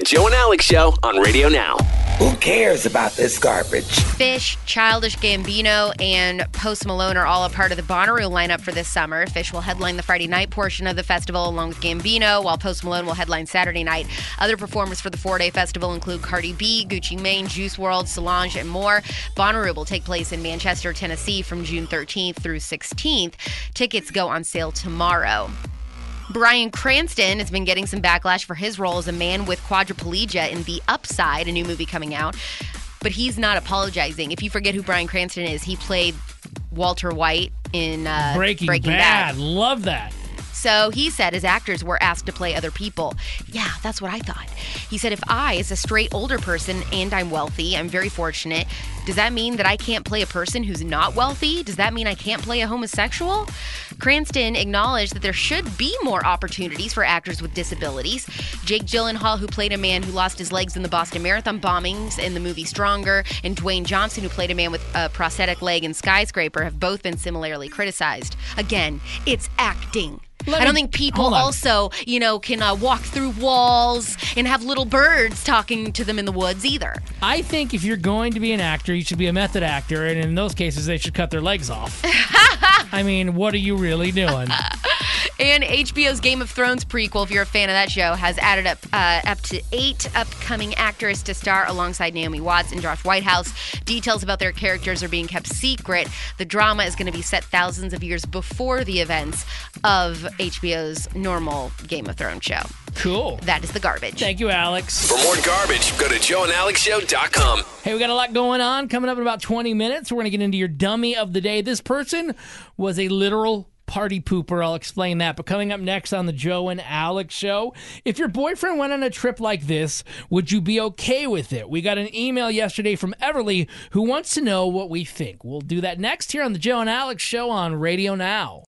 Joe and Alex Show on Radio Now. Who cares about this garbage? Fish, Childish Gambino, and Post Malone are all a part of the Bonnaroo lineup for this summer. Fish will headline the Friday night portion of the festival along with Gambino, while Post Malone will headline Saturday night. Other performers for the 4-day festival include Cardi B, Gucci Mane, Juice WRLD, Solange, and more. Bonnaroo will take place in Manchester, Tennessee from June 13th through 16th. Tickets go on sale tomorrow. Bryan Cranston has been getting some backlash for his role as a man with quadriplegia in The Upside, a new movie coming out. But he's not apologizing. If you forget who Bryan Cranston is, he played Walter White in Breaking Bad. Love that. So he said his actors were asked to play other people. Yeah, that's what I thought. He said, if I, as a straight older person, and I'm wealthy, I'm very fortunate, does that mean that I can't play a person who's not wealthy? Does that mean I can't play a homosexual? Cranston acknowledged that there should be more opportunities for actors with disabilities. Jake Gyllenhaal, who played a man who lost his legs in the Boston Marathon bombings in the movie Stronger, and Dwayne Johnson, who played a man with a prosthetic leg in Skyscraper, have both been similarly criticized. Again, it's acting. I don't think people also, can walk through walls and have little birds talking to them in the woods either. I think if you're going to be an actor, you should be a method actor, and in those cases, they should cut their legs off. I mean, what are you really doing? And HBO's Game of Thrones prequel, if you're a fan of that show, has added up to 8 upcoming actors to star alongside Naomi Watts and Josh Whitehouse. Details about their characters are being kept secret. The drama is going to be set thousands of years before the events of HBO's normal Game of Thrones show. Cool. That is the garbage. Thank you, Alex. For more garbage, go to joeandalexshow.com. Hey, we got a lot going on. Coming up in about 20 minutes, we're going to get into your dummy of the day. This person was a literal party pooper. I'll explain that. But coming up next on the Joe and Alex Show, if your boyfriend went on a trip like this, would you be okay with it? We got an email yesterday from Everly who wants to know what we think. We'll do that next here on the Joe and Alex Show on Radio Now.